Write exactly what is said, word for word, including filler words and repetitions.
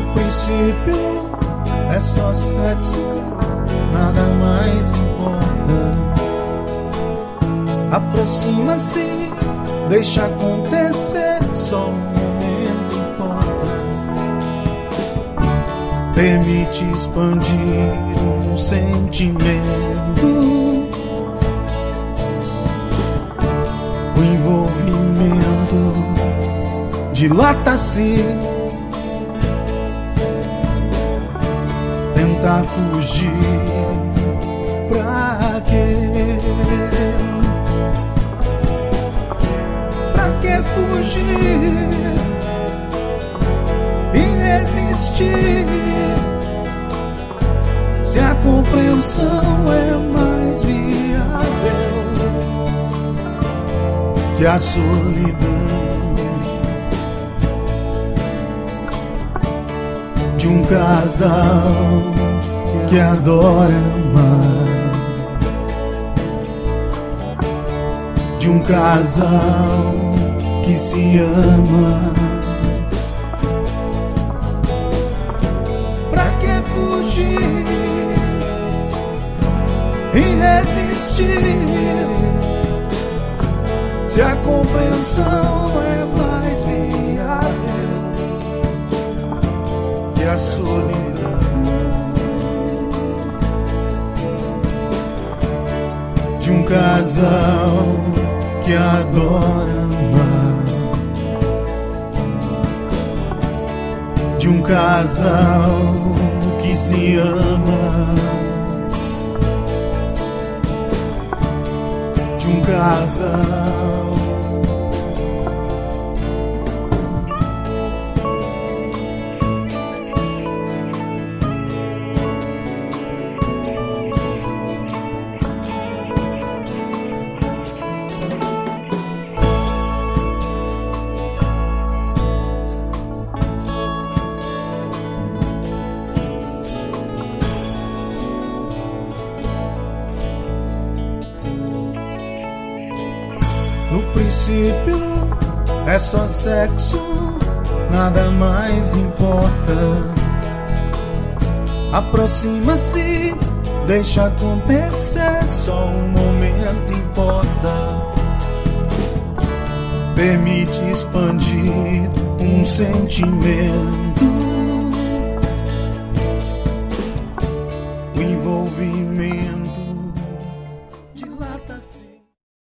princípio é só sexo, nada mais importa. Aproxima-se, deixa acontecer, só um momento importa. Permite expandir um sentimento, o envolvimento dilata-se. Tentar fugir, pra quê? Pra que fugir e resistir, se a compreensão é mais viável que a solidão de um casal que adora amar, de um casal que se ama. Pra que fugir e resistir, se a compreensão é mais viável que a solidão de um casal que adora amar, de um casal que se ama, de um casal. No princípio é só sexo, nada mais importa. Aproxima-se, deixa acontecer, só um momento importa. Permite expandir um sentimento,